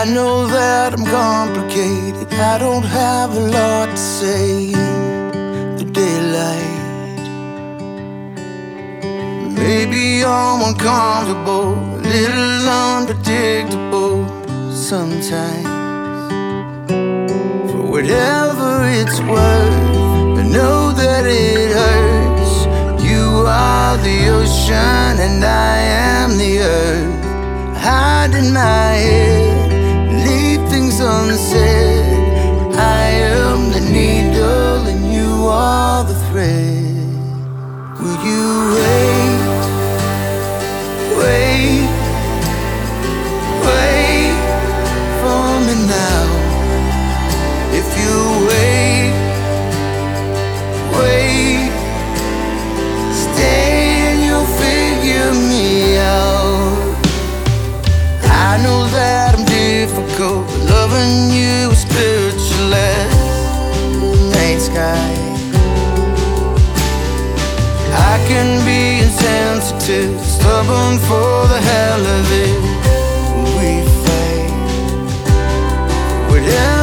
know that I'm complicated, I don't have a lot to say. The daylight, maybe I'm uncomfortable, a little unpredictable sometimes. For whatever it's worth, I know that it hurts. You are the ocean and I am the earth. Hide in my head, leave things unsaid. I am the needle and you are the thread. Will you wait, wait, wait for me now? If you wait, wait, stay and you'll figure me out. I know that I'm difficult, but loving you is spiritual as the night sky. I can be insensitive, stubborn for the hell of it. We fight, whatever